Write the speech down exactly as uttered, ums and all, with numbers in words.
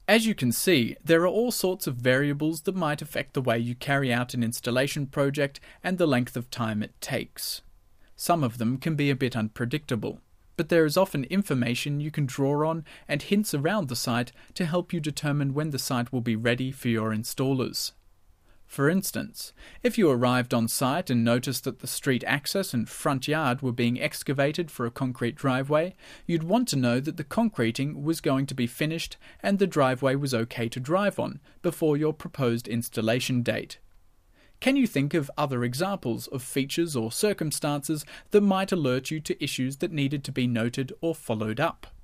As you can see, there are all sorts of variables that might affect the way you carry out an installation project and the length of time it takes. Some of them can be a bit unpredictable, but there is often information you can draw on and hints around the site to help you determine when the site will be ready for your installers. For instance, if you arrived on site and noticed that the street access and front yard were being excavated for a concrete driveway, you'd want to know that the concreting was going to be finished and the driveway was okay to drive on before your proposed installation date. Can you think of other examples of features or circumstances that might alert you to issues that needed to be noted or followed up?